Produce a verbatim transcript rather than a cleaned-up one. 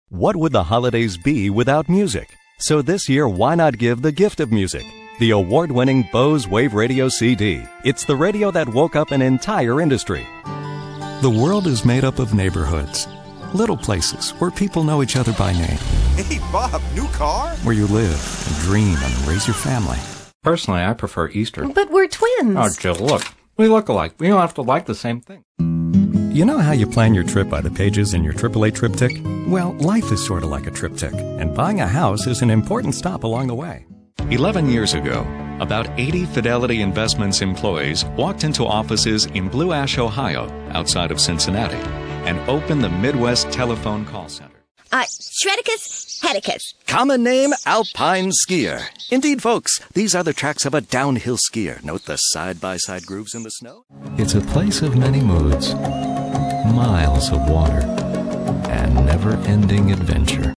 What would the holidays be without music? So this year, why not give the gift of music? The award-winning Bose Wave Radio C D. It's the radio that woke up an entire industry. The world is made up of neighborhoods. Little places where people know each other by name. Hey, Bob, new car? Where you live and dream and raise your family. Personally, I prefer Easter. But we're twins. Oh, Jill, look. We look alike. We don't have to like the same thing. You know how you plan your trip by the pages in your triple A Triptych? Well, life is sort of like a triptych, and buying a house is an important stop along the way. Eleven years ago, about eighty Fidelity Investments employees walked into offices in Blue Ash, Ohio, outside of Cincinnati, and opened the Midwest Telephone Call Center. Uh, Shredicus Hedicus. Common name, alpine skier. Indeed, folks, these are the tracks of a downhill skier. Note the side-by-side grooves in the snow. It's a place of many moods, miles of water, and never-ending adventure.